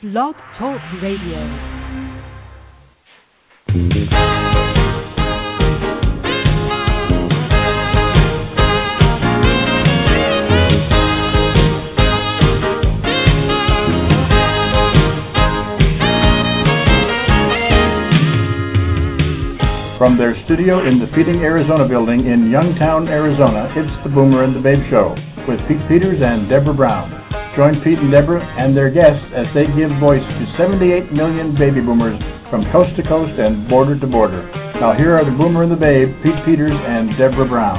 Blog Talk Radio. From their studio in the Feeding Arizona building in Youngtown, Arizona, it's the Boomer and the Babe Show with Pete Peters and Deborah Brown. Join Pete and Deborah and their guests as they give voice to 78 million baby boomers from coast to coast and border to border. Now here are the Boomer and the Babe, Pete Peters and Deborah Brown.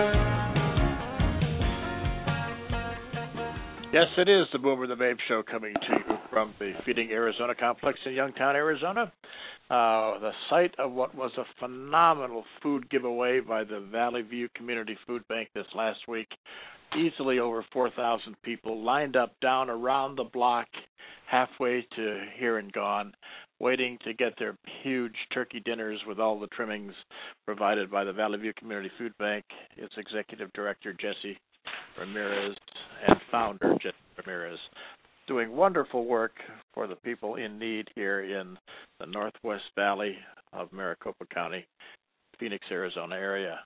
Yes, it is the Boomer and the Babe Show coming to you from the Feeding Arizona complex in Youngtown, Arizona. The site of what was a phenomenal food giveaway by the Valley View Community Food Bank this last week. Easily over 4,000 people lined up down around the block, halfway to here and gone, waiting to get their huge turkey dinners with all the trimmings provided by the Valley View Community Food Bank, its executive director, Jesse Ramirez, and founder, Jesse Ramirez, doing wonderful work for the people in need here in the Northwest Valley of Maricopa County, Phoenix, Arizona area.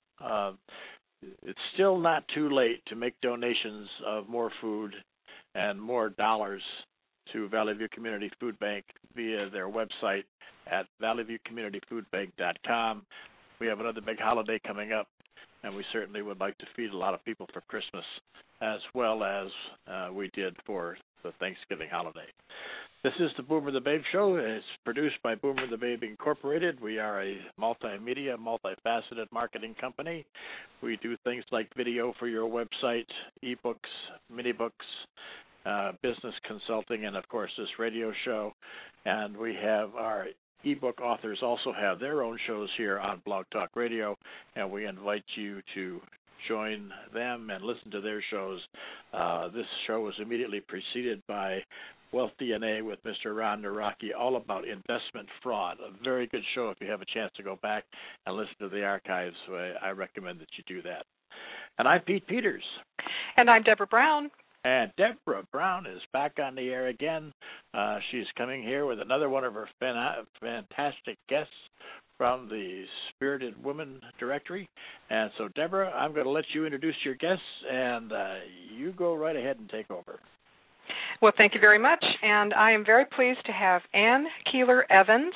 It's still not too late to make donations of more food and more dollars to Valley View Community Food Bank via their website at valleyviewcommunityfoodbank.com. We have another big holiday coming up, and we certainly would like to feed a lot of people for Christmas as well as we did for the Thanksgiving holiday. This is the Boomer the Babe Show. It's produced by Boomer the Babe Incorporated. We are a multimedia, multifaceted marketing company. We do things like video for your website, ebooks, mini books, business consulting, and of course this radio show. And we have our ebook authors also have their own shows here on Blog Talk Radio, and we invite you to join them and listen to their shows. This show was immediately preceded by Wealth DNA with Mr. Ron Naraki, all about investment fraud. A very good show. If you have a chance to go back and listen to the archives, I recommend that you do that. And I'm Pete Peters. And I'm Deborah Brown. And Deborah Brown is back on the air again. She's coming here with another one of her fantastic guests from the Spirited Women Directory. And so, Deborah, I'm going to let you introduce your guests, and you go right ahead and take over. Well, thank you very much. And I am very pleased to have Ann Keeler Evans.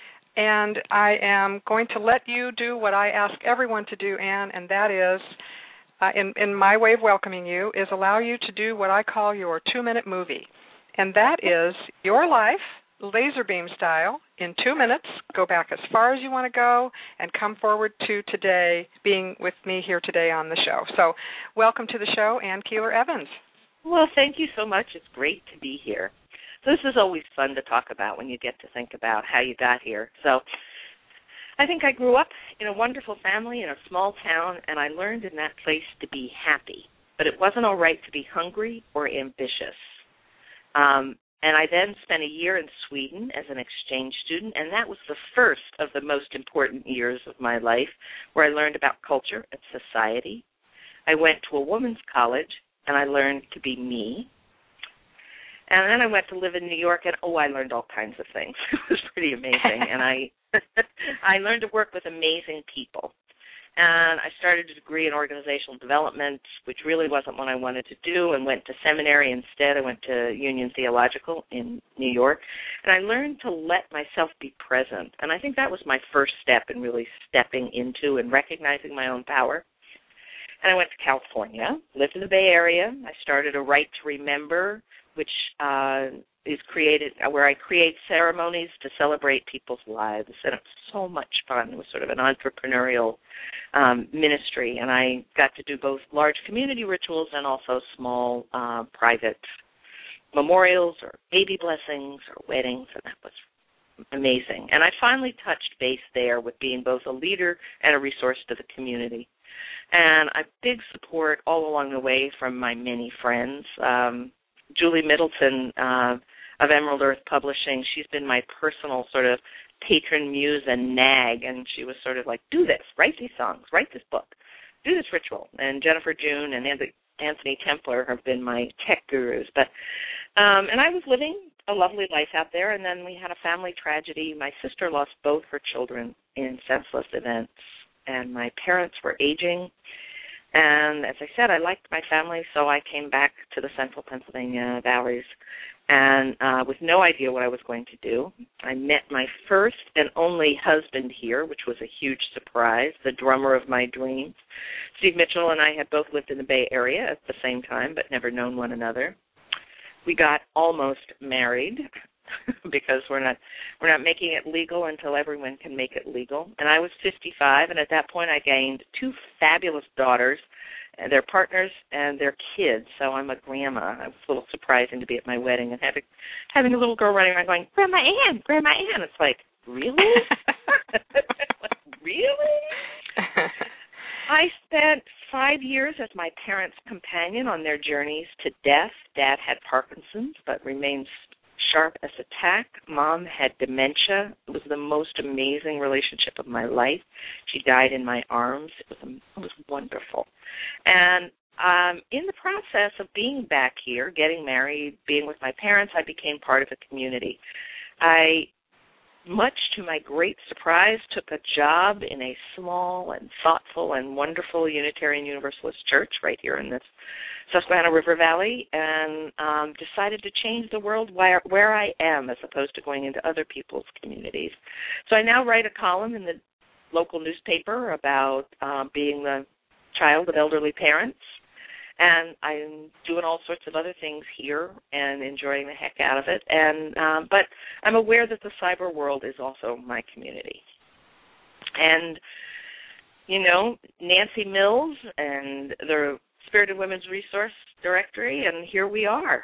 And I am going to let you do what I ask everyone to do, Ann, and that is, in my way of welcoming you, is allow you to do what I call your 2-minute movie. And that is your life, laser beam style, in 2 minutes. Go back as far as you want to go and come forward to today, being with me here today on the show. So welcome to the show, Ann Keeler Evans. Well, thank you so much. It's great to be here. So this is always fun to talk about when you get to think about how you got here. So I think I grew up in a wonderful family in a small town, and I learned in that place to be happy. But it wasn't all right to be hungry or ambitious. And I then spent a year in Sweden as an exchange student, and that was the first of the most important years of my life, where I learned about culture and society. I went to a women's college, and I learned to be me. And then I went to live in New York, and I learned all kinds of things. It was pretty amazing. And I learned to work with amazing people. And I started a degree in organizational development, which really wasn't what I wanted to do, and went to seminary instead. I went to Union Theological in New York. And I learned to let myself be present. And I think that was my first step in really stepping into and recognizing my own power. And I went to California, lived in the Bay Area. I started a Right to Remember, which is created where I create ceremonies to celebrate people's lives. And it was so much fun. It was sort of an entrepreneurial ministry. And I got to do both large community rituals and also small private memorials or baby blessings or weddings. And that was amazing. And I finally touched base there with being both a leader and a resource to the community. And I have big support all along the way from my many friends. Julie Middleton of Emerald Earth Publishing, she's been my personal sort of patron muse and nag, and she was sort of like, do this, write these songs, write this book, do this ritual. And Jennifer June and Anthony Templar have been my tech gurus. And I was living a lovely life out there, and then we had a family tragedy. My sister lost both her children in senseless events, and my parents were aging. And as I said, I liked my family, so I came back to the central Pennsylvania valleys, and with no idea what I was going to do. I met my first and only husband here, which was a huge surprise, the drummer of my dreams. Steve Mitchell and I had both lived in the Bay Area at the same time, but never known one another. We got almost married because we're not making it legal until everyone can make it legal. And I was 55, and at that point I gained two fabulous daughters, and their partners and their kids. So I'm a grandma. It was a little surprising to be at my wedding and having a little girl running around going, Grandma Ann, Grandma Ann. It's like, really? Really? I spent 5 years as my parents' companion on their journeys to death. Dad had Parkinson's but remains sharp as a tack. Mom had dementia. It was the most amazing relationship of my life. She died in my arms. It was wonderful. And in the process of being back here, getting married, being with my parents, I became part of a community. I, much to my great surprise, took a job in a small and thoughtful and wonderful Unitarian Universalist church right here in this Susquehanna River Valley, and decided to change the world where I am as opposed to going into other people's communities. So I now write a column in the local newspaper about being the child of elderly parents, and I'm doing all sorts of other things here and enjoying the heck out of it. And but I'm aware that the cyber world is also my community. And, you know, Nancy Mills and the Spirited Women's Resource Directory, and here we are.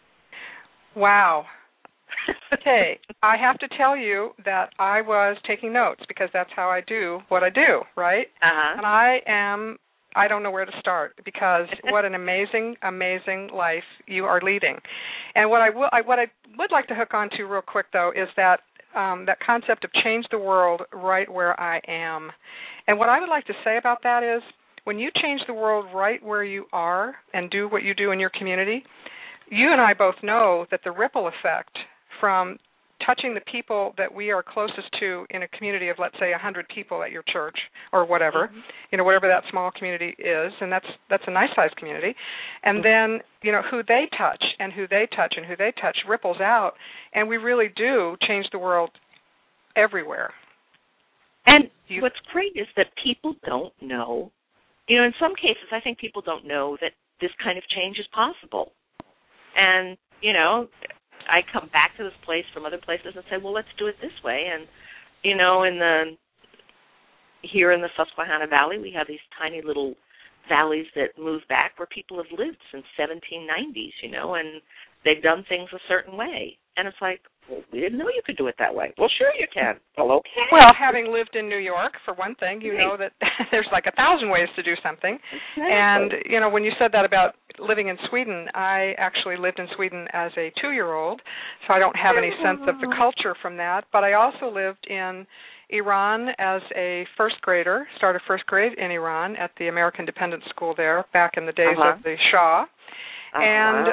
Wow. Okay, I have to tell you that I was taking notes because that's how I do what I do, right? Uh-huh. And I don't know where to start because what an amazing, amazing life you are leading. And what I would like to hook on to real quick, though, is that that concept of change the world right where I am. And what I would like to say about that is when you change the world right where you are and do what you do in your community, you and I both know that the ripple effect from touching the people that we are closest to in a community of, let's say, 100 people at your church or whatever, mm-hmm. you know, whatever that small community is, and that's a nice-sized community, and mm-hmm. then, you know, who they touch and who they touch and who they touch ripples out, and we really do change the world everywhere. And what's great is that people don't know. You know, in some cases, I think people don't know that this kind of change is possible. And, you know, I come back to this place from other places and say, well, let's do it this way. And, you know, here in the Susquehanna Valley, we have these tiny little valleys that move back where people have lived since 1790s, you know, and they've done things a certain way. And it's like, well, we didn't know you could do it that way. Well, sure you can. Well, okay. Well, having lived in New York, for one thing, you know that there's like 1,000 ways to do something. Exactly. And, you know, when you said that about living in Sweden, I actually lived in Sweden as a 2-year-old, so I don't have any sense of the culture from that. But I also lived in Iran as a first grader, started first grade in Iran at the American Dependent School there back in the days of the Shah. And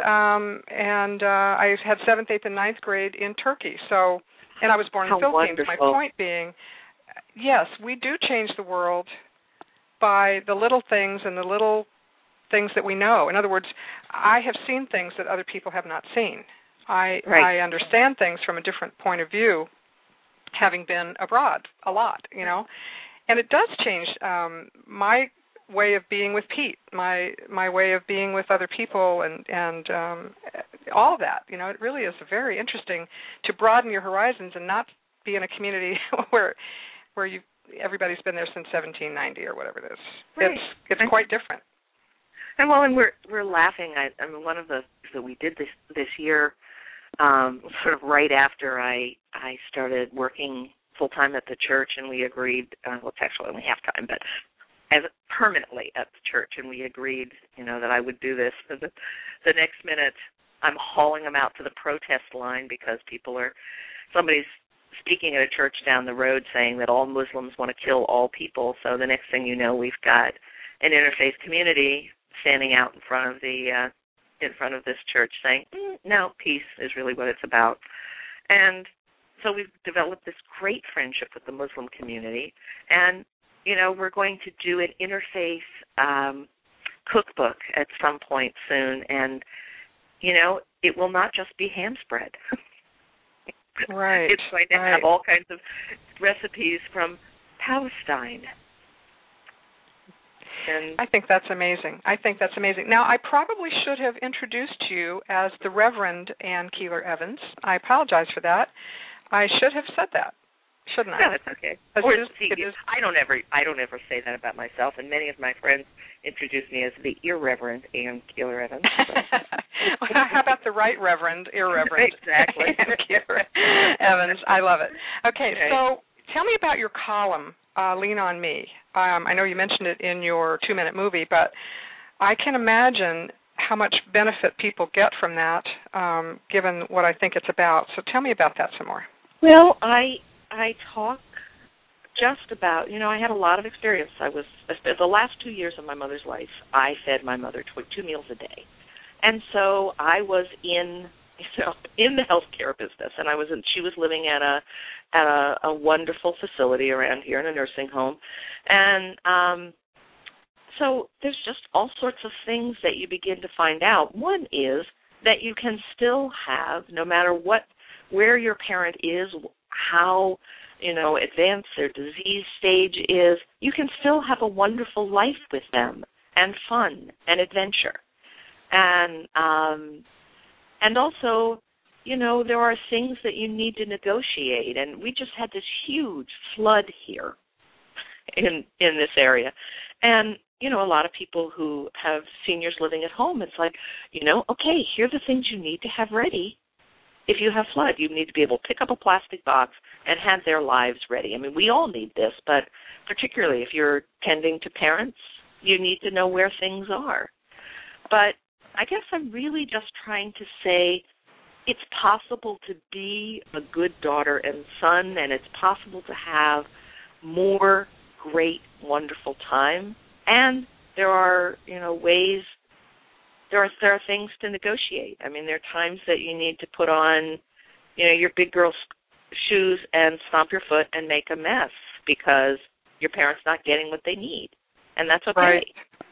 I had 7th, 8th, and 9th grade in Turkey. So, and I was born in the Philippines. Wonderful. My point being, yes, we do change the world by the little things and the little things that we know. In other words, I have seen things that other people have not seen. I understand things from a different point of view, having been abroad a lot, you know. And it does change my way of being with Pete, my way of being with other people, and all of that. You know, it really is very interesting to broaden your horizons and not be in a community where everybody's been there since 1790 or whatever it is. Right. It's quite different. And we're laughing. I mean, one of the that we did this year, sort of right after I started working full time at the church, and we agreed. Well, it's actually only half time, but as permanently at the church, and we agreed, you know, that I would do this. And the next minute, I'm hauling them out to the protest line because somebody's speaking at a church down the road saying that all Muslims want to kill all people. So the next thing you know, we've got an interfaith community standing out in front of the in front of this church saying, no, peace is really what it's about. And so we've developed this great friendship with the Muslim community. And, you know, we're going to do an interfaith cookbook at some point soon. And, you know, it will not just be ham spread. Right. It's going to have all kinds of recipes from Palestine. And I think that's amazing. Now, I probably should have introduced you as the Reverend Ann Keeler Evans. I apologize for that. I should have said that, shouldn't I? No, it's okay. I don't ever say that about myself, and many of my friends introduce me as the Irreverend Ann Keeler Evans. So. Well, how about the Right Reverend, Irreverend exactly. Ann Keeler Evans? I love it. Okay, so tell me about your column, Lean on Me. I know you mentioned it in your 2-minute movie, but I can imagine how much benefit people get from that, given what I think it's about. So tell me about that some more. Well, I talk just about, you know, I had a lot of experience. The last 2 years of my mother's life, I fed my mother 2 meals a day. And so I was in the healthcare business, and she was living at a wonderful facility around here in a nursing home. And so there's just all sorts of things that you begin to find out. One is that you can still have, no matter where your parent is, how, you know, advanced their disease stage is, you can still have a wonderful life with them and fun and adventure. And also, you know, there are things that you need to negotiate. And we just had this huge flood here in this area. And, you know, a lot of people who have seniors living at home, it's like, you know, okay, here are the things you need to have ready. If you have flood, you need to be able to pick up a plastic box and have their lives ready. I mean, we all need this, but particularly if you're tending to parents, you need to know where things are. But I guess I'm really just trying to say it's possible to be a good daughter and son, and it's possible to have more great, wonderful time. And there are, you know, ways, there are things to negotiate. I mean, there are times that you need to put on, you know, your big girl shoes and stomp your foot and make a mess because your parent's not getting what they need. And that's okay. Right.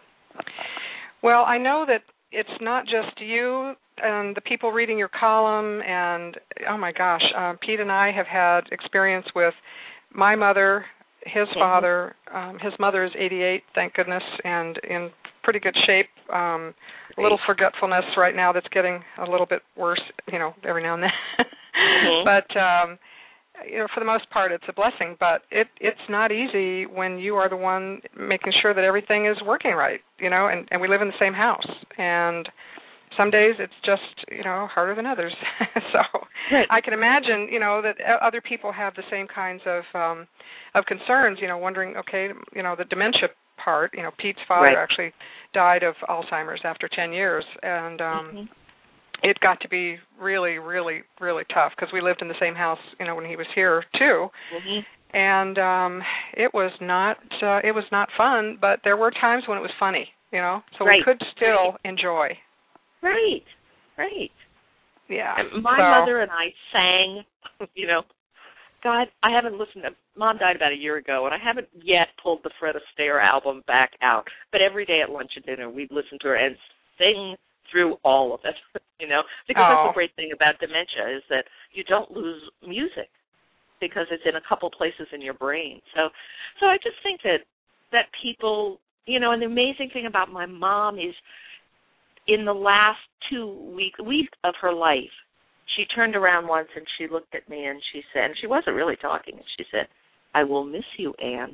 Well, I know that it's not just you and the people reading your column, and, oh, my gosh, Pete and I have had experience with my mother, his father. His mother is 88, thank goodness, and in pretty good shape. A little forgetfulness right now that's getting a little bit worse, you know, every now and then. But, you know, for the most part, it's a blessing. But it's not easy when you are the one making sure that everything is working right, you know, and we live in the same house. And some days it's just, you know, harder than others. So I can imagine, you know, that other people have the same kinds of concerns, you know, wondering, okay, you know, the dementia part, you know, Pete's father actually died of Alzheimer's after 10 years, and it got to be really, really, really tough because we lived in the same house, you know, when he was here too. And it was not fun, but there were times when it was funny, you know, so we could still enjoy. Right. Yeah. And my mother and I sang, you know, God, I haven't listened to, Mom died about a year ago, and I haven't yet pulled the Fred Astaire album back out. But every day at lunch and dinner, we'd listen to her and sing through all of it, you know, because that's the great thing about dementia is that you don't lose music because it's in a couple places in your brain. So I just think that people, you know, and the amazing thing about my mom is in the last 2 weeks of her life, she turned around once and she looked at me and she said, and she wasn't really talking, and she said, "I will miss you, Ann."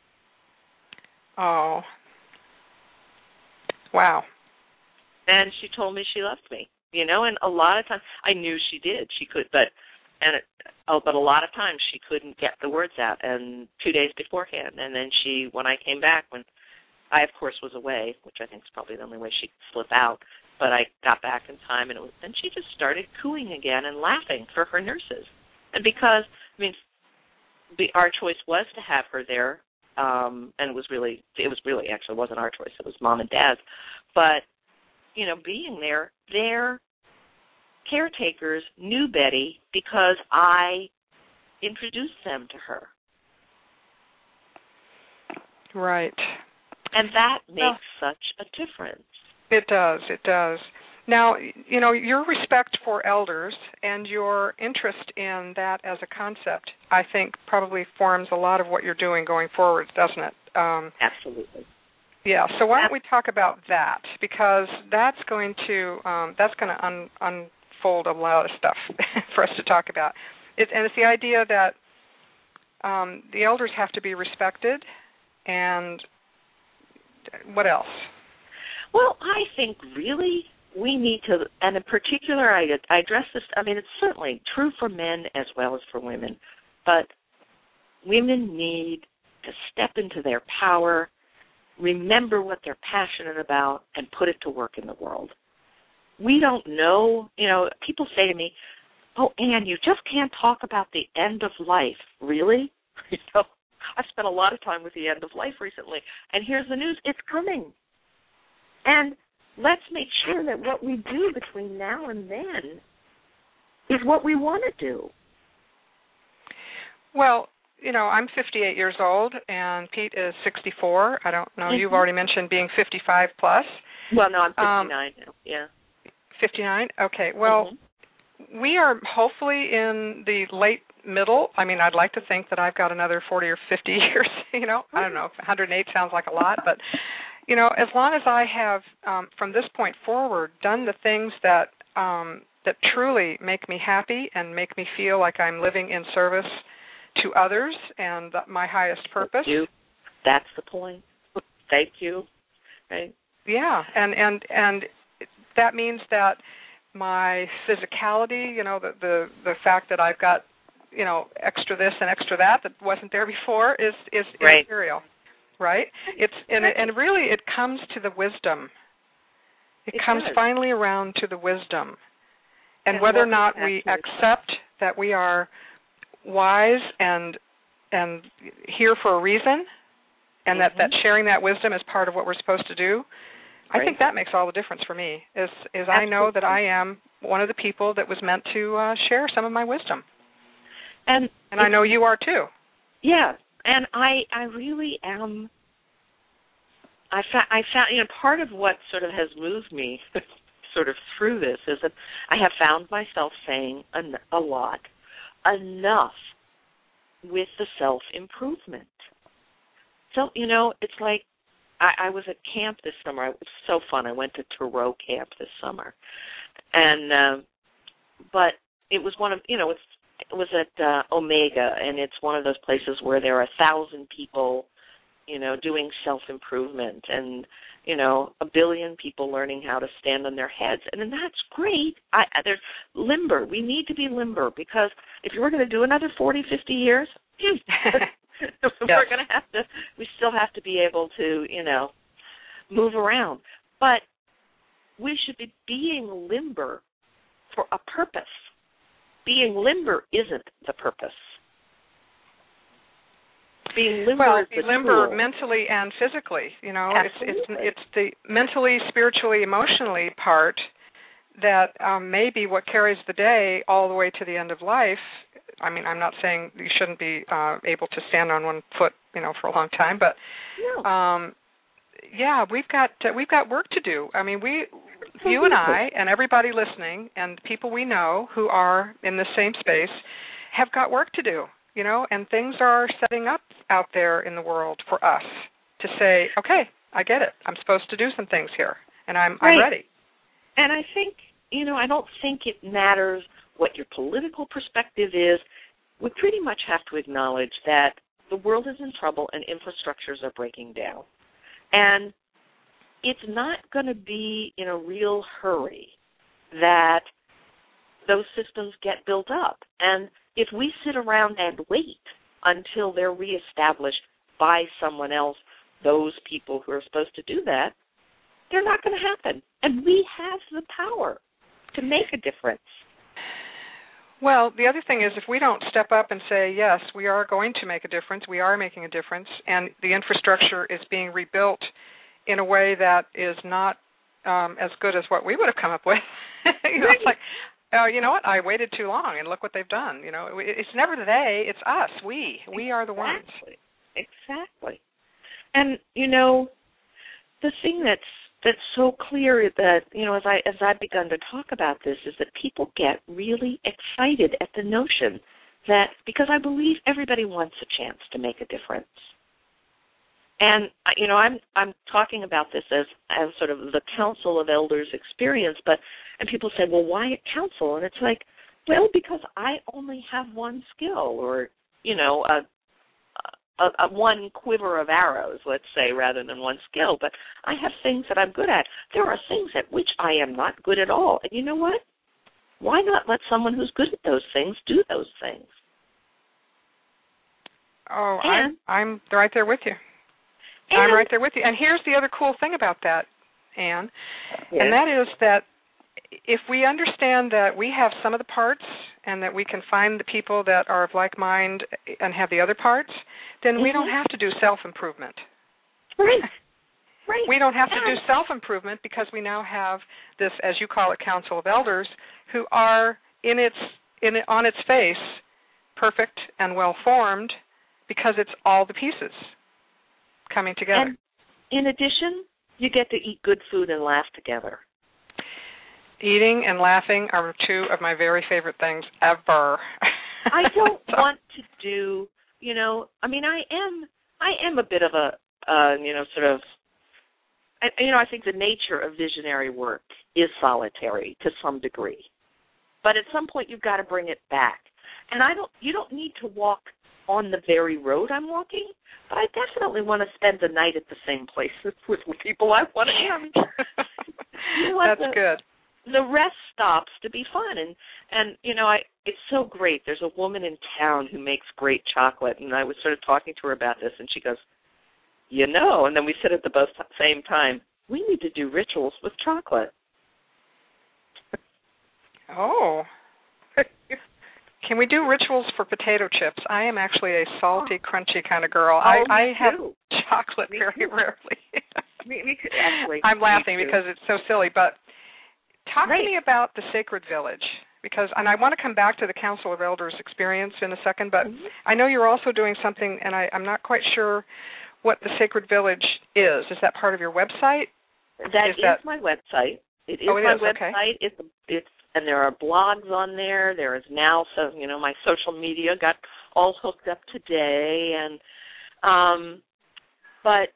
Oh. Wow. And she told me she loved me, you know, and a lot of times I knew she did. She could, but a lot of times she couldn't get the words out, and 2 days beforehand. And then when I came back, when I, of course, was away, which I think is probably the only way she could slip out, but I got back in time, and she just started cooing again and laughing for her nurses. And because, I mean, our choice was to have her there, and it was really actually wasn't our choice. It was Mom and Dad's. But, you know, being there, their caretakers knew Betty because I introduced them to her. Right. And that makes such a difference. It does. It does. Now, your respect for elders and your interest in that as a concept, I think, probably forms a lot of what you're doing going forward, doesn't it? Absolutely. Yeah. So why don't we talk about that? Because that's going to unfold a lot of stuff for us to talk about. And it's the idea that the elders have to be respected, and what else? Well, I think really we need to, and in particular, I address this, I mean, it's certainly true for men as well as for women, but women need to step into their power, remember what they're passionate about, and put it to work in the world. We don't know, people say to me, "Oh, Ann, you just can't talk about the end of life." Really? I've spent a lot of time with the end of life recently, and here's the news, it's coming. And let's make sure that what we do between now and then is what we want to do. Well, I'm 58 years old, and Pete is 64. I don't know, You've already mentioned being 55 plus. Well, no, I'm 59 now, yeah. 59? Okay, well, we are hopefully in the late middle. I mean, I'd like to think that I've got another 40 or 50 years, I don't know, 108 sounds like a lot, but, as long as I have, from this point forward, done the things that truly make me happy and make me feel like I'm living in service to others and my highest purpose. Thank you. That's the point. Thank you. Right. Yeah, and that means that my physicality, the fact that I've got, extra this and extra that wasn't there before is right. immaterial, right? And really it comes to the wisdom. It comes does. Finally around to the wisdom, and whether or not we accept that we are wise and here for a reason, and that sharing that wisdom is part of what we're supposed to do. I think that makes all the difference for me, is I know that I am one of the people that was meant to share some of my wisdom. And I know you are too. Yeah, and I really am. I found, part of what sort of has moved me sort of through this is that I have found myself saying a lot, enough with the self-improvement. So, it's like, I was at camp this summer. It was so fun. I went to Thoreau camp this summer, and but it was one of it was at Omega, and it's one of those places where there are 1,000 people, doing self-improvement, and 1 billion people learning how to stand on their heads, and then that's great. There's limber. We need to be limber, because if we're going to do another 40, 50 years. We're going to have to, we still have to be able to, move around. But we should be being limber for a purpose. Being limber isn't the purpose. Being limber is the limber tool. Mentally and physically, Absolutely. It's the mentally, spiritually, emotionally part that may be what carries the day all the way to the end of life. I mean, I'm not saying you shouldn't be able to stand on one foot, for a long time, but we've got work to do. I mean, you and I, and everybody listening, and people we know who are in the same space, have got work to do. And things are setting up out there in the world for us to say, okay, I get it. I'm supposed to do some things here, and I'm ready. And I think, I don't think it matters what your political perspective is. We pretty much have to acknowledge that the world is in trouble and infrastructures are breaking down. And it's not going to be in a real hurry that those systems get built up. And if we sit around and wait until they're reestablished by someone else, those people who are supposed to do that, they're not going to happen. And we have the power to make a difference. Well, the other thing is, if we don't step up and say, yes, we are going to make a difference, we are making a difference, and the infrastructure is being rebuilt in a way that is not as good as what we would have come up with. It's like, you know what? I waited too long, and look what they've done. It's never they; it's us. We are the ones. Exactly. And the thing that's so clear that as I've begun to talk about this is that people get really excited at the notion that, because I believe everybody wants a chance to make a difference. And I'm talking about this as sort of the Council of Elders experience, and people say, well, why a council? And it's like, well, because I only have one skill, or a one quiver of arrows, let's say, rather than one skill. But I have things that I'm good at. There are things at which I am not good at all. And you know what? Why not let someone who's good at those things do those things? Oh, I'm right there with you. I'm right there with you. And here's the other cool thing about that, Anne, and that is that if we understand that we have some of the parts and that we can find the people that are of like mind and have the other parts, then we don't have to do self-improvement. Right. We don't have to do self-improvement because we now have this, as you call it, Council of Elders, who are on its face perfect and well-formed because it's all the pieces coming together. And in addition, you get to eat good food and laugh together. Eating and laughing are two of my very favorite things ever. I don't want to do, I am a bit of a, I think the nature of visionary work is solitary to some degree. But at some point you've got to bring it back. And you don't need to walk on the very road I'm walking, but I definitely want to spend the night at the same places with people I want to have. That's good. The rest stops to be fun, and it's so great. There's a woman in town who makes great chocolate, and I was sort of talking to her about this, and she goes, and then we said at the same time, we need to do rituals with chocolate. Oh. Can we do rituals for potato chips? I am actually a salty, crunchy kind of girl. I have chocolate very rarely. me too, actually. I'm laughing because it's so silly, but talk to me about the Sacred Village, and I want to come back to the Council of Elders experience in a second, but I know you're also doing something, and I'm not quite sure what the Sacred Village is. Is that part of your website? That is my website. It is my website. Okay. And there are blogs on there. There is now, my social media got all hooked up today, and but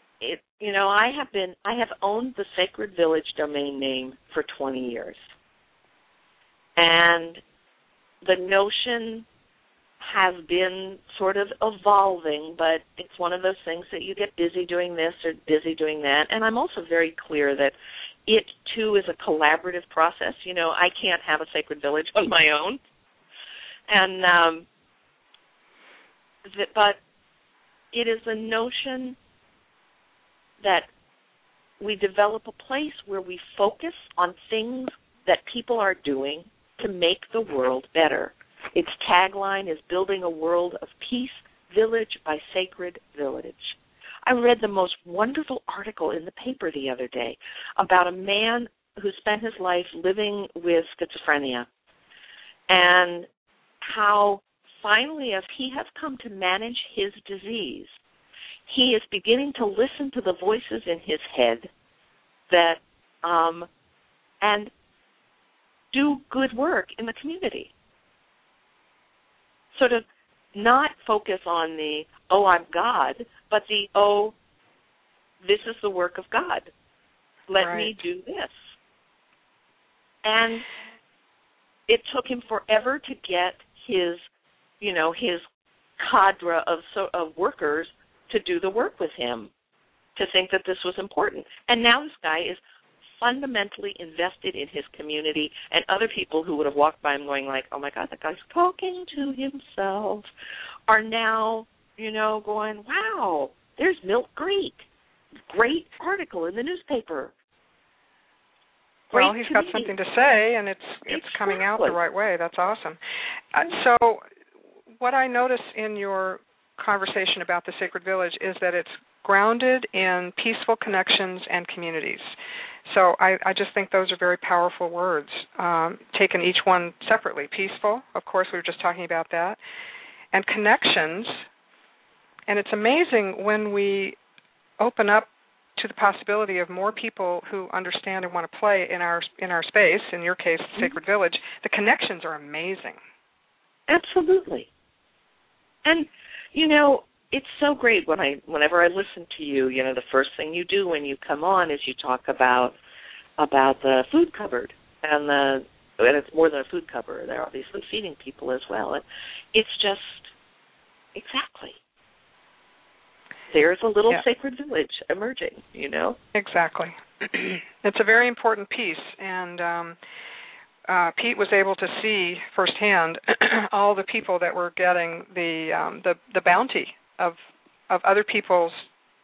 I have owned the Sacred Village domain name for 20 years. And the notion has been sort of evolving, but it's one of those things that you get busy doing this or busy doing that. And I'm also very clear that it, too, is a collaborative process. I can't have a Sacred Village on my own. And but it is a notion that we develop a place where we focus on things that people are doing to make the world better. Its tagline is building a world of peace, village by Sacred Village. I read the most wonderful article in the paper the other day about a man who spent his life living with schizophrenia and how finally, as he has come to manage his disease, he is beginning to listen to the voices in his head that and do good work in the community. Sort of not focus on the, I'm God, but the, this is the work of God. Let me do this. And it took him forever to get his cadre of workers to do the work with him, to think that this was important. And now this guy is fundamentally invested in his community, and other people who would have walked by him going like, oh my God, that guy's talking to himself, are now, going, wow, there's Milt Greek. Great article in the newspaper. Well, he's got something to say, and it's coming out the right way. That's awesome. So what I notice in your conversation about the Sacred Village is that it's grounded in peaceful connections and communities. So I just think those are very powerful words, taken each one separately. Peaceful, of course, we were just talking about that, and connections. And it's amazing when we open up to the possibility of more people who understand and want to play in our space, in your case, Sacred Village. The connections are amazing. Absolutely. And, it's so great whenever I listen to you, the first thing you do when you come on is you talk about the food cupboard, and it's more than a food cupboard. They're obviously feeding people as well. And it's just, exactly. There's a little Sacred Village emerging, Exactly. It's a very important piece, and Pete was able to see firsthand all the people that were getting the bounty of other people's.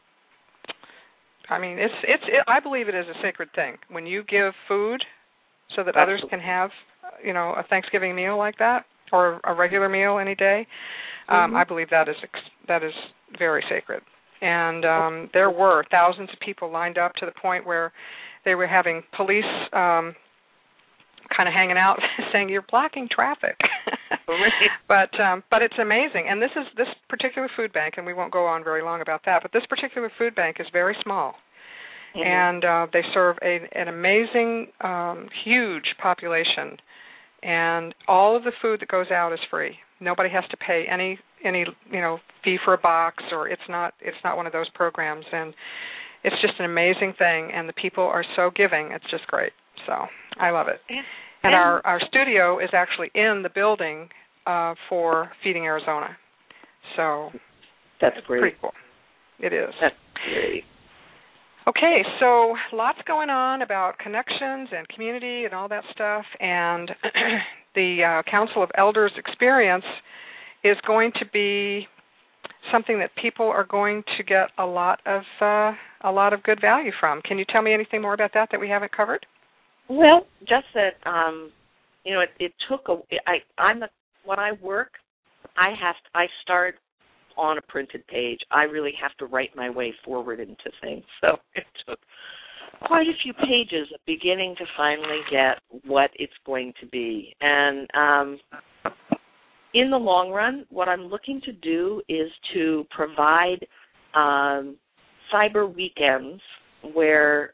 I mean, I believe it is a sacred thing when you give food so that others can have, a Thanksgiving meal like that or a regular meal any day. I believe that is very sacred. And there were thousands of people lined up to the point where they were having police kind of hanging out saying, "You're blocking traffic." But it's amazing. And this particular food bank, and we won't go on very long about that, but this particular food bank is very small. And they serve an amazing, huge population. And all of the food that goes out is free. Nobody has to pay any fee for a box, or it's not one of those programs. And it's just an amazing thing, and the people are so giving. It's just great. So I love it. And our studio is actually in the building for Feeding Arizona. So that's great. Pretty cool. It is. That's great. Okay, so lots going on about connections and community and all that stuff, and the Council of Elders experience is going to be something that people are going to get a lot of good value from. Can you tell me anything more about that we haven't covered? Well, just that it took when I work, I start on a printed page. I really have to write my way forward into things. So it took quite a few pages of beginning to finally get what it's going to be. And in the long run, what I'm looking to do is to provide cyber weekends where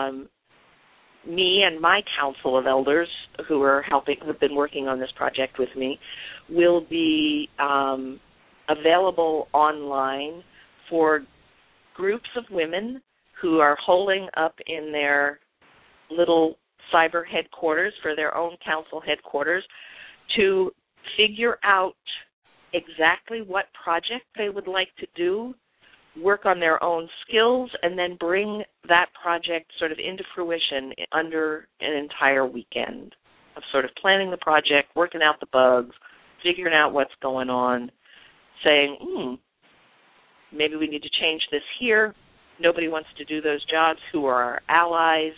me and my council of elders who have been working on this project with me will be available online for groups of women who are holding up in their little cyber headquarters for their own council headquarters to figure out exactly what project they would like to do, work on their own skills, and then bring that project sort of into fruition under an entire weekend of sort of planning the project, working out the bugs, figuring out what's going on, saying, maybe we need to change this here. Nobody wants to do those jobs. Who are our allies?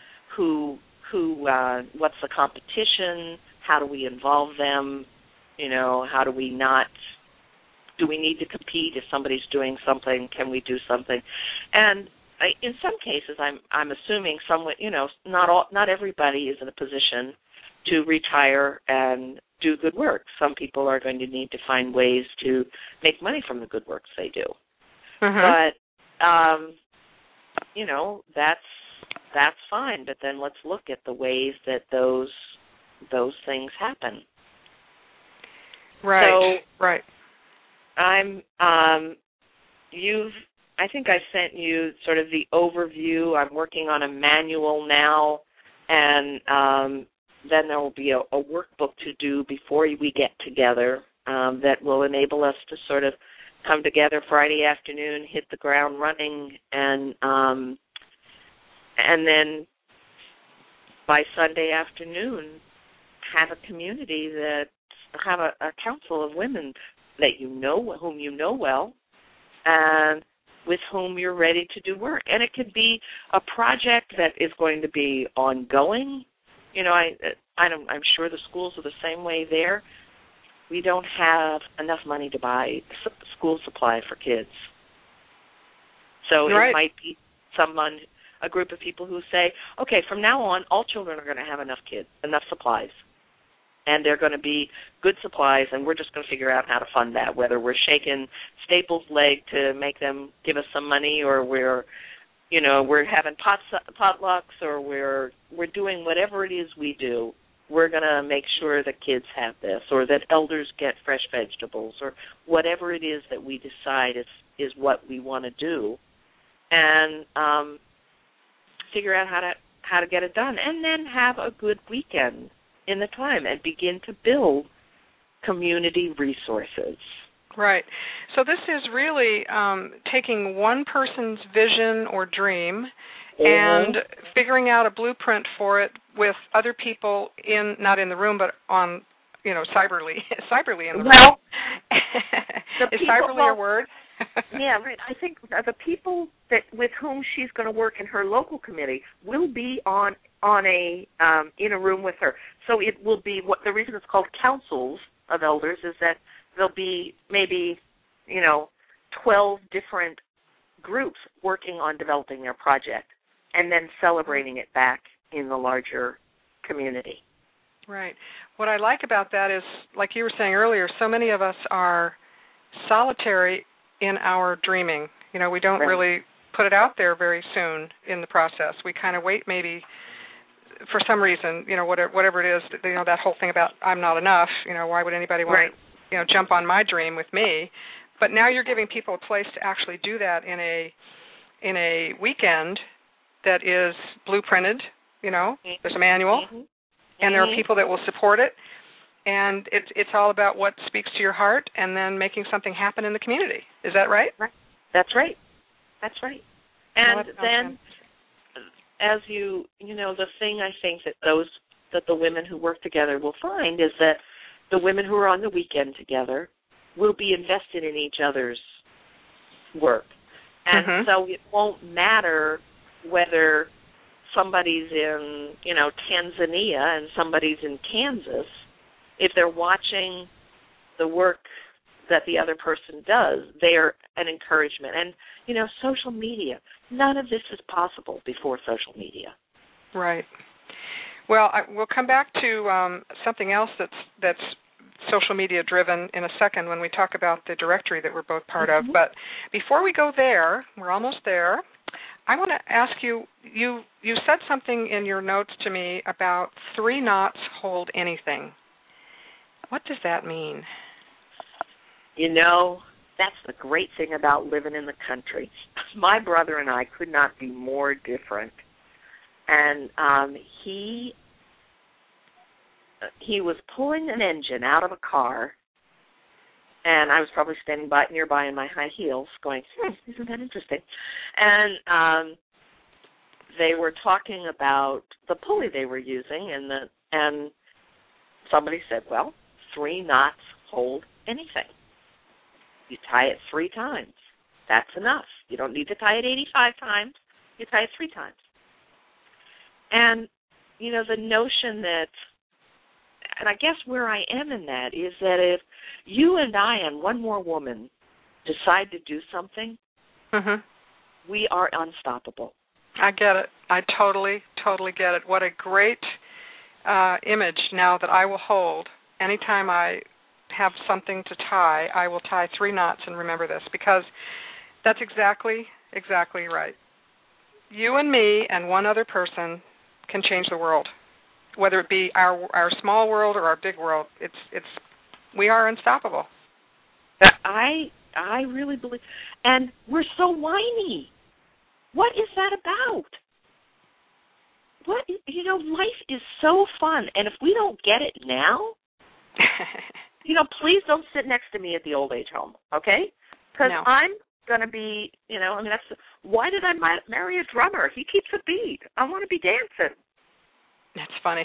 What's the competition? How do we involve them? How do we not? Do we need to compete? If somebody's doing something, can we do something? And in some cases, I'm assuming not everybody is in a position to retire and do good work. Some people are going to need to find ways to make money from the good works they do. But that's fine. But then let's look at the ways that those things happen. Right. So, right. I think I sent you sort of the overview. I'm working on a manual now, and then there will be a workbook to do before we get together that will enable us to sort of come together Friday afternoon, hit the ground running, and then by Sunday afternoon have a community have a council of women that whom you know well, and with whom you're ready to do work. And it could be a project that is going to be ongoing. I'm sure the schools are the same way there. We don't have enough money to buy school supply for kids. So It might be someone a group of people who say, okay, from now on, all children are going to have enough supplies. And they're going to be good supplies, and we're just going to figure out how to fund that, whether we're shaking Staples' leg to make them give us some money, or we're having potlucks, or we're doing whatever it is we do. We're going to make sure that kids have this, or that elders get fresh vegetables, or whatever it is that we decide is what we want to do, and figure out how to get it done, and then have a good weekend in the time and begin to build community resources. Right. So this is really taking one person's vision or dream and figuring out a blueprint for it with other people not in the room, but on, cyberly in the room. Well, is cyberly a word? Yeah, right. I think the people with whom she's going to work in her local committee will be in a room with her. So it will be the reason it's called councils of elders is that there'll be maybe 12 different groups working on developing their project and then celebrating it back in the larger community. Right. What I like about that is, like you were saying earlier, so many of us are solitary in our dreaming. We don't really put it out there very soon in the process. We kind of wait maybe for some reason, whatever it is, that whole thing about I'm not enough, why would anybody want to, jump on my dream with me? But now you're giving people a place to actually do that in a weekend that is blueprinted, there's a manual, and there are people that will support it, and it's all about what speaks to your heart and then making something happen in the community. Is that right? Right. That's right. And then, as the thing I think that the women who work together will find is that the women who are on the weekend together will be invested in each other's work. And so it won't matter whether somebody's in, Tanzania and somebody's in Kansas. If they're watching the work that the other person does, they're an encouragement. And, social media, none of this is possible before social media. Right. Well, we'll come back to something else that's social media driven in a second when we talk about the directory that we're both part of. But before we go there, we're almost there, I want to ask you said something in your notes to me about 3 knots hold anything. What does that mean? That's the great thing about living in the country. My brother and I could not be more different. And he was pulling an engine out of a car, and I was probably standing nearby in my high heels going, isn't that interesting? And they were talking about the pulley they were using, and somebody said, well, 3 knots hold anything. You tie it 3 times. That's enough. You don't need to tie it 85 times. You tie it 3 times. And, the notion that, and I guess where I am in that is that if you and I and one more woman decide to do something, we are unstoppable. I get it. I totally get it. What a great image now that I will hold. Anytime I have something to tie, I will tie 3 knots and remember this, because that's exactly right. You and me and one other person can change the world, whether it be our small world or our big world. We are unstoppable. I really believe, and we're so whiny. What is that about? Life is so fun, and if we don't get it now, please don't sit next to me at the old age home, okay? Because I'm going to be, why did I marry a drummer? He keeps a beat. I want to be dancing. That's funny.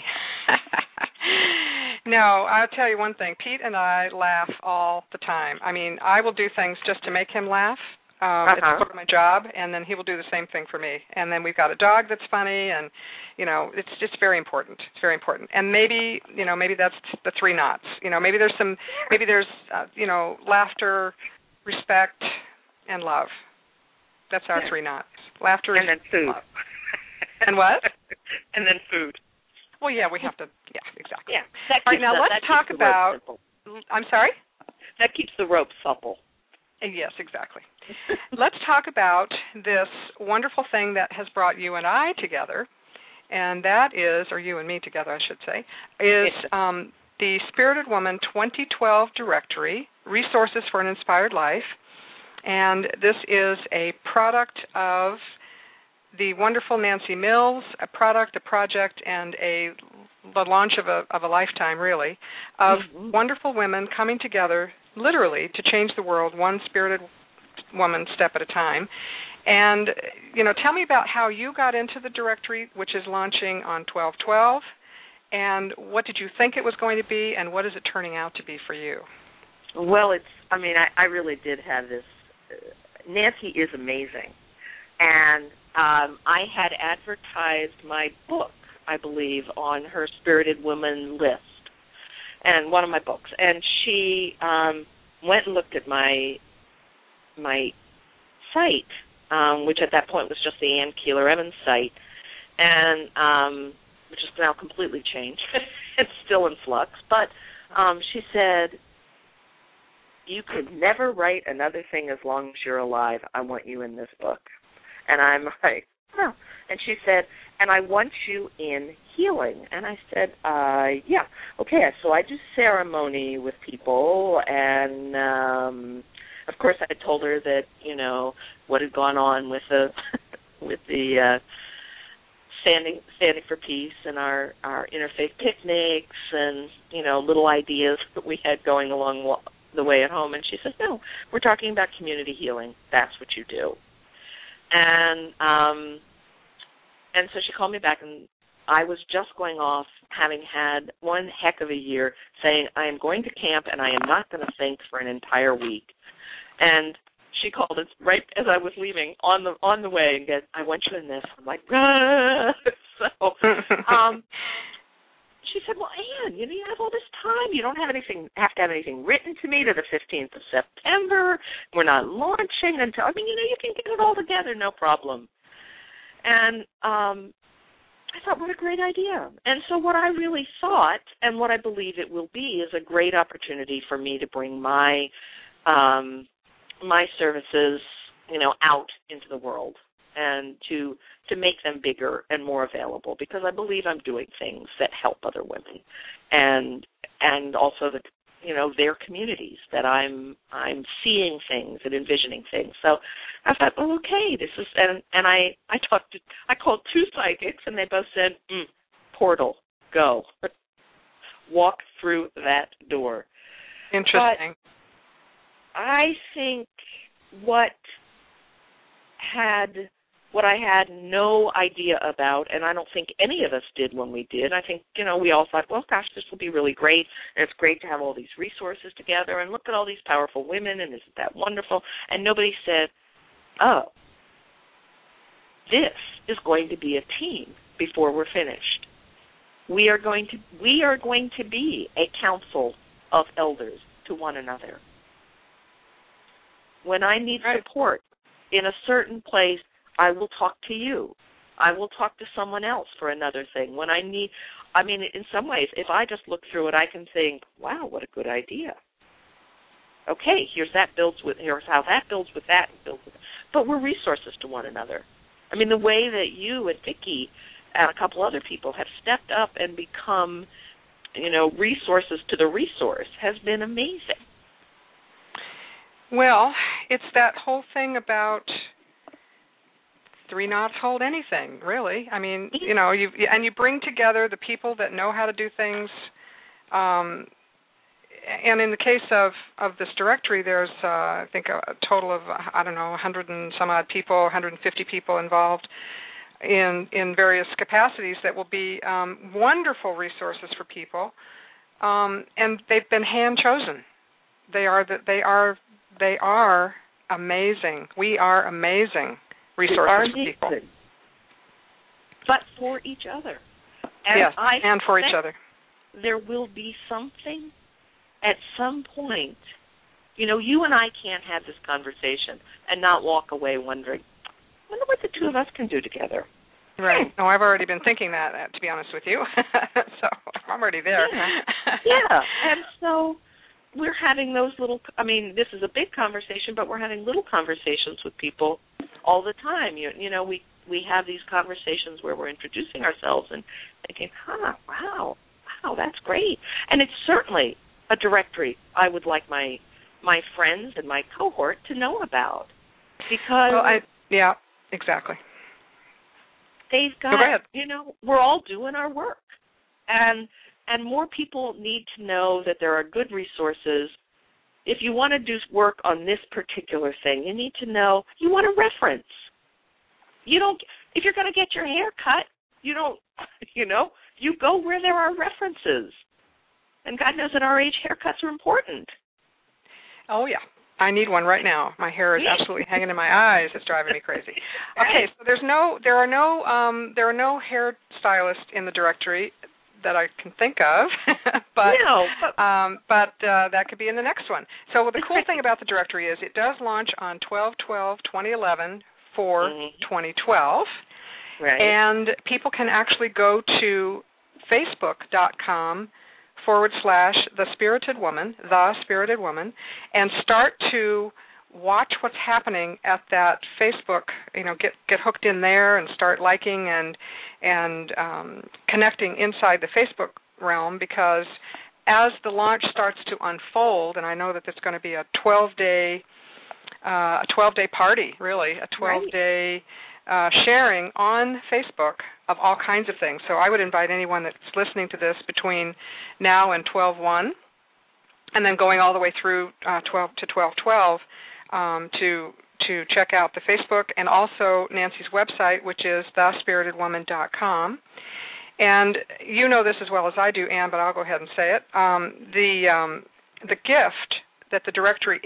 No, I'll tell you one thing. Pete and I laugh all the time. I mean, I will do things just to make him laugh. It's part of my job, and then he will do the same thing for me. And then we've got a dog that's funny, and, it's just very important. It's very important. And maybe that's the 3 knots. Maybe there's laughter, respect, and love. That's our 3 knots. Laughter and then food. Love. And what? And then food. Well, yeah, we have to. Yeah, exactly. Yeah. All right, now let's talk about. I'm sorry? That keeps the rope supple. Yes, exactly. Let's talk about this wonderful thing that has brought you and I together, and that is, or you and me together, I should say, is the Spirited Woman 2012 Directory, Resources for an Inspired Life. And this is a product of the wonderful Nancy Mills, a project, and the launch of a lifetime, really, of wonderful women coming together, literally, to change the world, one spirited woman step at a time. And, tell me about how you got into the directory, which is launching on 12/12, and what did you think it was going to be, and what is it turning out to be for you? Well, I really did have this. Nancy is amazing. And I had advertised my book, I believe, on her Spirited Woman list, and one of my books. And she went and looked at my site, which at that point was just the Ann Keeler Evans site, and which is now completely changed. It's still in flux. But she said, "You could never write another thing as long as you're alive. I want you in this book." And I'm like, "Oh." And she said, "And I want you in healing." And I said, yeah, okay. So I do ceremony with people, and of course I told her that, what had gone on with the with the standing for peace and our interfaith picnics and, little ideas that we had going along the way at home. And she said, "No, we're talking about community healing. That's what you do." And so she called me back, and I was just going off, having had one heck of a year, saying, "I am going to camp, and I am not going to think for an entire week." And she called us right as I was leaving on the way and said, "I want you in this." I'm like, "Ah!" So she said, "Well, Ann, you have all this time. You don't have to have anything written to me to the 15th of September. We're not launching until, you can get it all together, no problem." And I thought, what a great idea. And so what I really thought, and what I believe it will be, is a great opportunity for me to bring my services, out into the world, and to make them bigger and more available, because I believe I'm doing things that help other women, and also their communities, that I'm seeing things and envisioning things. So I thought, well, okay, this is, and I called two psychics, and they both said, portal, go, walk through that door. Interesting. But I think what I had no idea about, and I don't think any of us did when we did. I think, we all thought, well, gosh, this will be really great, and it's great to have all these resources together, and look at all these powerful women, and isn't that wonderful? And nobody said, oh, this is going to be a team before we're finished. We are going to be a council of elders to one another. When I need support in a certain place, I will talk to you. I will talk to someone else for another thing. When I need, in some ways, if I just look through it, I can think, wow, what a good idea. Okay, here's how that builds with that, and builds with that. But we're resources to one another. The way that you and Vicki and a couple other people have stepped up and become, resources to the resource has been amazing. Well, it's that whole thing about three knots hold anything, really. You bring together the people that know how to do things. And in the case of this directory, there's, I think, a total of, 100 and some odd people, 150 people involved in various capacities that will be wonderful resources for people. And they've been hand-chosen. They are amazing. We are amazing resources for people. But for each other. And for each other. There will be something at some point. You and I can't have this conversation and not walk away wondering, I wonder what the two of us can do together. Right. No, I've already been thinking that, to be honest with you. So I'm already there. Yeah. And so we're having those little, I mean, this is a big conversation, but we're having little conversations with people all the time. You know, we have these conversations where we're introducing ourselves and thinking, wow, that's great. And it's certainly a directory I would like my friends and my cohort to know about. Because yeah, exactly. They've got, we're all doing our work. And more people need to know that there are good resources. If you want to do work on this particular thing, you need to know, you want a reference. If you're going to get your hair cut, you go where there are references. And God knows at our age, haircuts are important. Oh, yeah. I need one right now. My hair is absolutely hanging in my eyes. It's driving me crazy. Okay, so there are no hair stylists in the directory that I can think of, but that could be in the next one. So the cool thing about the directory is it does launch on 12/12/2011 for 2012, right. And people can actually go to facebook.com/The Spirited Woman, and start to watch what's happening at that Facebook. Get hooked in there and start liking and connecting inside the Facebook realm, because as the launch starts to unfold, and I know that it's going to be a 12-day party, really, a 12-day sharing on Facebook of all kinds of things. So I would invite anyone that's listening to this between now and 12/1, and then going all the way through 12 to 12/12 to check out the Facebook and also Nancy's website, which is thespiritedwoman.com. And you know this as well as I do, Anne, but I'll go ahead and say it. The gift that the directory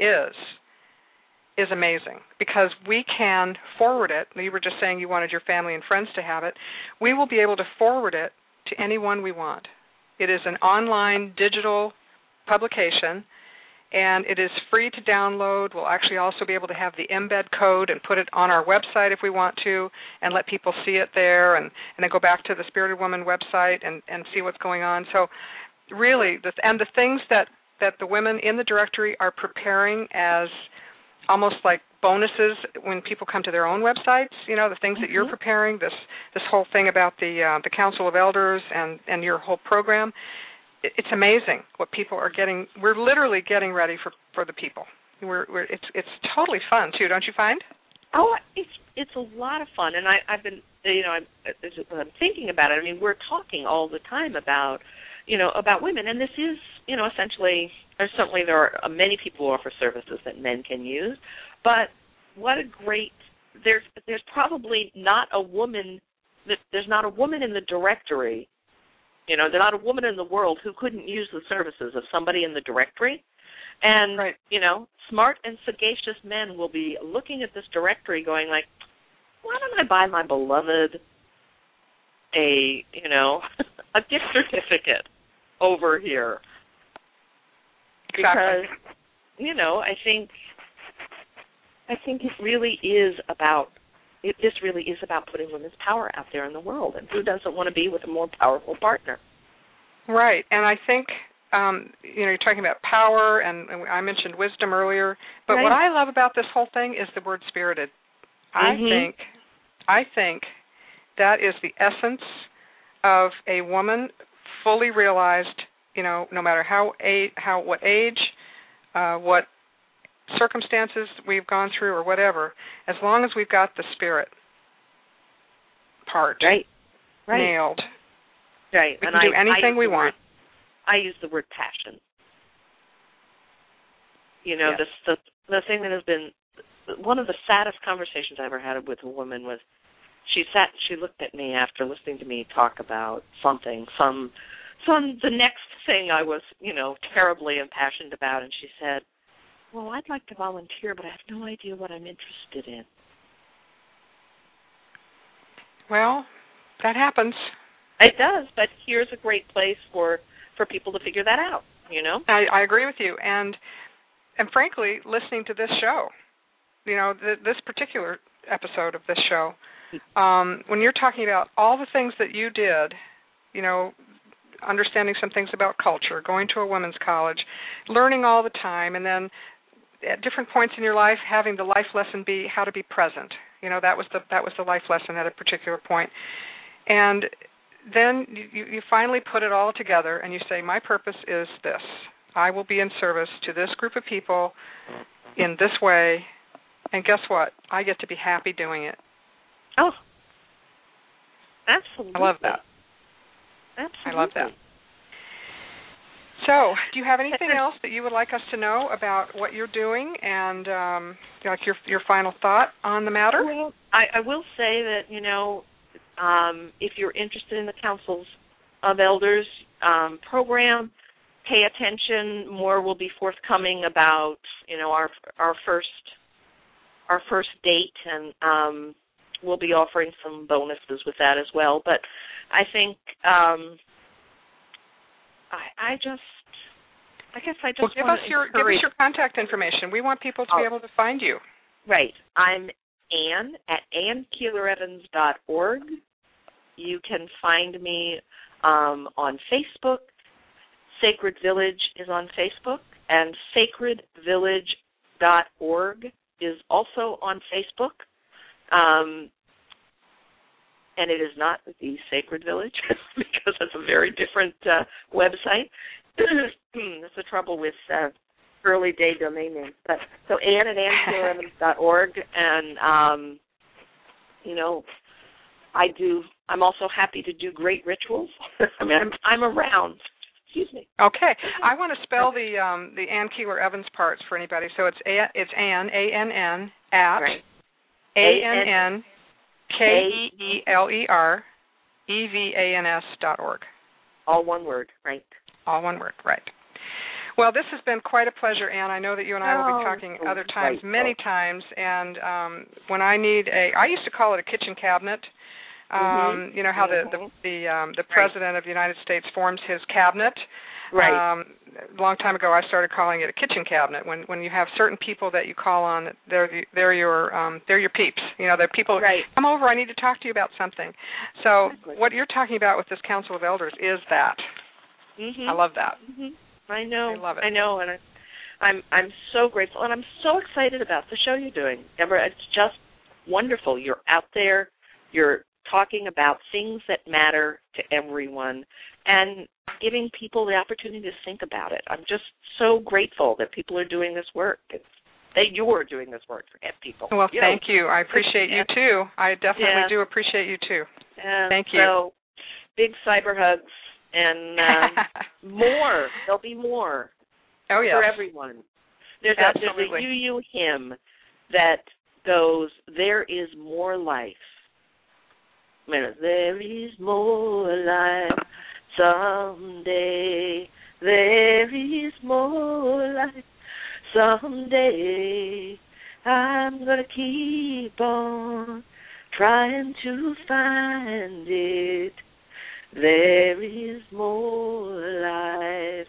is amazing, because we can forward it. You were just saying you wanted your family and friends to have it. We will be able to forward it to anyone we want. It is an online digital publication, and it is free to download. We'll actually also be able to have the embed code and put it on our website if we want to, and let people see it there, and then go back to the Spirited Woman website and see what's going on. So really, the things that the women in the directory are preparing as almost like bonuses when people come to their own websites, the things that you're preparing, this whole thing about the Council of Elders and your whole program. It's amazing what people are getting. We're literally getting ready for the people. It's totally fun too, don't you find? Oh, it's a lot of fun, and I've been I'm thinking about it. I mean, we're talking all the time about women, and this is essentially. Certainly there are many people who offer services that men can use, but what a great there's probably not a woman there's not a woman in the directory. There's not a woman in the world who couldn't use the services of somebody in the directory. And, right. Smart and sagacious men will be looking at this directory going like, why don't I buy my beloved a gift certificate over here? Exactly. Because, I think it really is about this really is about putting women's power out there in the world, and who doesn't want to be with a more powerful partner? Right, and I think, you're talking about power, and I mentioned wisdom earlier, but right. What I love about this whole thing is the word spirited. I think that is the essence of a woman fully realized, no matter what age, what circumstances we've gone through or whatever, as long as we've got the spirit part nailed, right, we can do anything we want. I use the word passion. Yes. The thing that has been one of the saddest conversations I ever had with a woman was she looked at me after listening to me talk about the next thing I was, terribly impassioned about, and she said, well, I'd like to volunteer, but I have no idea what I'm interested in. Well, that happens. It does, but here's a great place for people to figure that out, I agree with you, and frankly, listening to this show, this particular episode of this show, when you're talking about all the things that you did, understanding some things about culture, going to a women's college, learning all the time, and then at different points in your life having the life lesson be how to be present. That was the life lesson at a particular point. And then you finally put it all together and you say, my purpose is this. I will be in service to this group of people in this way, and guess what? I get to be happy doing it. Oh, absolutely. I love that. Absolutely. I love that. So, do you have anything else that you would like us to know about what you're doing and like your final thought on the matter? Well, I will say that, if you're interested in the Councils of Elders program, pay attention. More will be forthcoming about, our first date, and we'll be offering some bonuses with that as well. But I think I guess I just give want us to your contact information. We want people to be able to find you. Right. I'm Ann at AnnKeelerEvans.org. You can find me on Facebook. Sacred Village is on Facebook, and sacredvillage.org is also on Facebook. And it is not the Sacred Village because it's a very different website. That's the trouble with early day domain names. But so Ann at AnnKeelerEvans.org, and I'm also happy to do great rituals. I mean, I'm around. Excuse me. Okay, I want to spell the Ann Keeler Evans parts for anybody. So it's Ann ANN at ANNKeelerEvans.org. All one word, right? All one word, right. Well, this has been quite a pleasure, Ann. I know that you and I will be talking other times, many times. And when I need I used to call it a kitchen cabinet. You know how the president of the United States forms his cabinet. Right. A long time ago, I started calling it a kitchen cabinet. When you have certain people that you call on, they're your peeps. They're people. Right. Come over. I need to talk to you about something. So what you're talking about with this Council of Elders is that. I love that. I know. I love it. I know, and I'm so grateful, and I'm so excited about the show you're doing, Deborah. It's just wonderful. You're out there. You're talking about things that matter to everyone and giving people the opportunity to think about it. I'm just so grateful that people are doing this work. You're doing this work for people. Well, thank you. I appreciate you, too. I definitely do appreciate you, too. Thank you. So, big cyber hugs and more. There'll be more for everyone. There's a you hymn that goes, there is more life. There is more life someday. There is more life someday. I'm going to keep on trying to find it. There is more life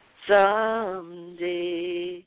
someday.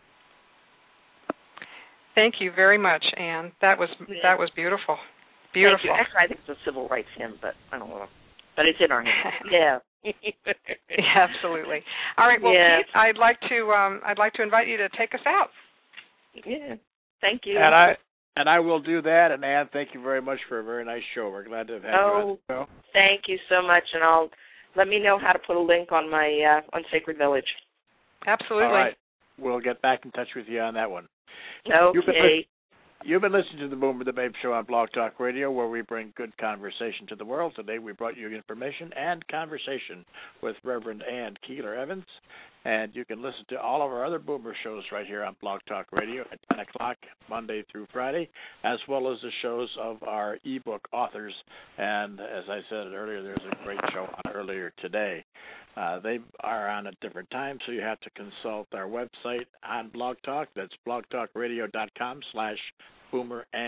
Thank you very much, Ann. That was beautiful. Beautiful. Thank you. Actually, I think it's a civil rights hymn, but I don't know. But it's in our hymn. Yeah. Yeah, absolutely. All right. Well, Pete, I'd like to invite you to take us out. Yeah. Thank you. And I will do that. And Ann, thank you very much for a very nice show. We're glad to have had you on the show. Thank you so much. And let me know how to put a link on my on Sacred Village. Absolutely. All right. We'll get back in touch with you on that one. Okay. You've been listening to the Boomer the Babe Show on Blog Talk Radio, where we bring good conversation to the world. Today we brought you information and conversation with Reverend Ann Keeler Evans. And you can listen to all of our other Boomer shows right here on Blog Talk Radio at 10 o'clock Monday through Friday, as well as the shows of our ebook authors. And as I said earlier, there's a great show on earlier today. They are on at different times, so you have to consult our website on Blog Talk. That's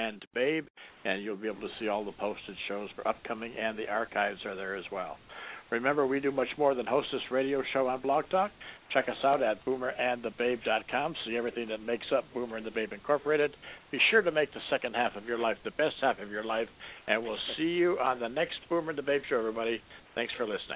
blogtalkradio.com/boomerandbabe, and you'll be able to see all the posted shows for upcoming, and the archives are there as well. Remember, we do much more than host this radio show on Blog Talk. Check us out at boomerandthebabe.com. See everything that makes up Boomer and the Babe Incorporated. Be sure to make the second half of your life the best half of your life, and we'll see you on the next Boomer and the Babe show, everybody. Thanks for listening.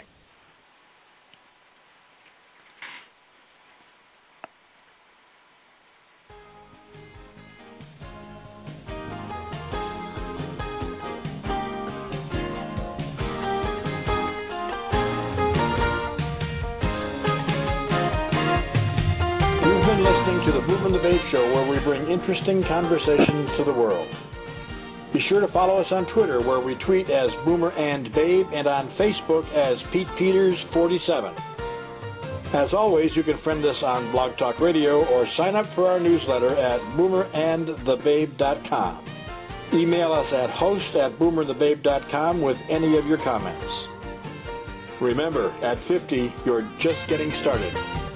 Listening to the Boomer and the Babe Show, where we bring interesting conversations to the world. Be sure to follow us on Twitter, where we tweet as Boomer and Babe, and on Facebook as Pete Peters 47. As always, you can friend us on Blog Talk Radio or sign up for our newsletter at boomerandthebabe.com. Email us at host@boomerandthebabe.com with any of your comments. Remember, at 50, you're just getting started.